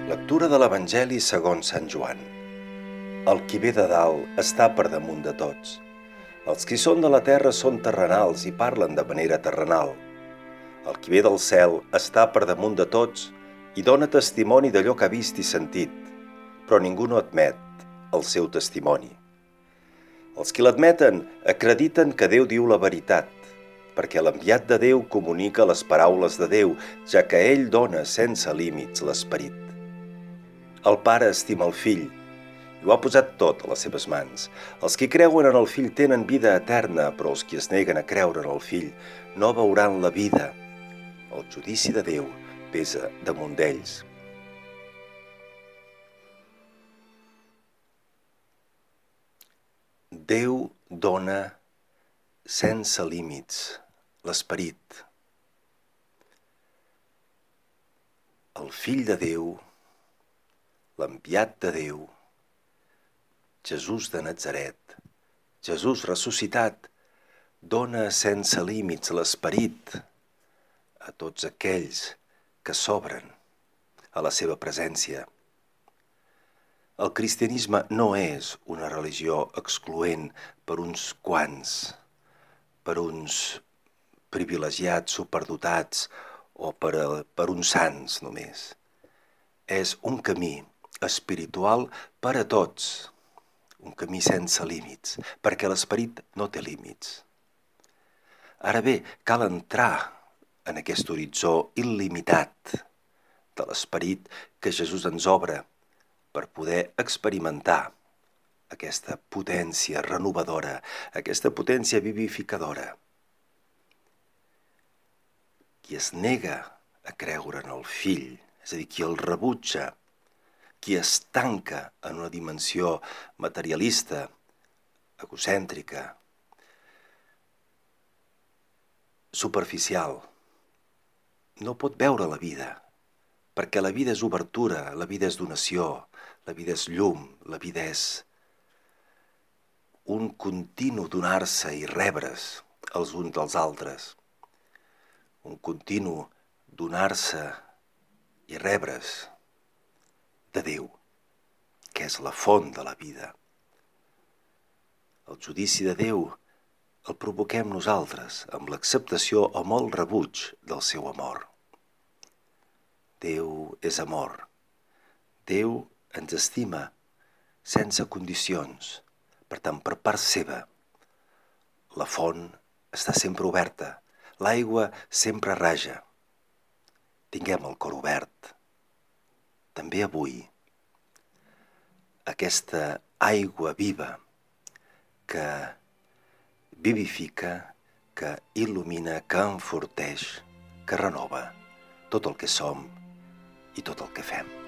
Lectura de l'Evangeli segons Sant Joan. El qui ve de dalt està per damunt de tots. Els qui són de la terra són terrenals i parlen de manera terrenal. El qui ve del cel està per damunt de tots i dona testimoni d'allò que ha vist i sentit, però ningú no admet el seu testimoni. Els qui l'admeten acrediten que Déu diu la veritat, perquè l'enviat de Déu comunica les paraules de Déu, ja que ell dona sense límits l'esperit. El Pare estima el Fill i ho ha posat tot a les seves mans. Els qui creuen en el Fill tenen vida eterna, però els qui es neguen a creure en el Fill no veuran la vida. El judici de Déu pesa damunt d'ells. Déu dona sense límits l'esperit. El Fill de Déu, l'enviat de Déu, Jesús de Natzaret, Jesús ressuscitat, dona sense límits l'esperit a tots aquells que s'obren a la seva presència. El cristianisme no és una religió excloent per uns quants, per uns privilegiats superdotats o per uns sants només. És un camí espiritual per a tots, un camí sense límits, perquè l'esperit no té límits. Ara bé, cal entrar en aquest horitzó il·limitat de l'esperit que Jesús ens obre per poder experimentar aquesta potència renovadora, aquesta potència vivificadora. Qui es nega a creure en el Fill, és a dir, qui el rebutja, qui es tanca en una dimensió materialista, egocèntrica, superficial, no pot veure la vida, perquè la vida és obertura, la vida és donació, la vida és llum, la vida és un continu donar-se i rebre's els uns dels altres, un continu donar-se i rebre's de Déu, que és la font de la vida. El judici de Déu el provoquem nosaltres amb l'acceptació o amb el rebuig del seu amor. Déu és amor. Déu ens estima sense condicions. Per tant, per part seva, la font està sempre oberta, l'aigua sempre raja. Tinguem el cor obert. També avui, aquesta aigua viva que vivifica, que il·lumina, que enforteix, que renova tot el que som i tot el que fem.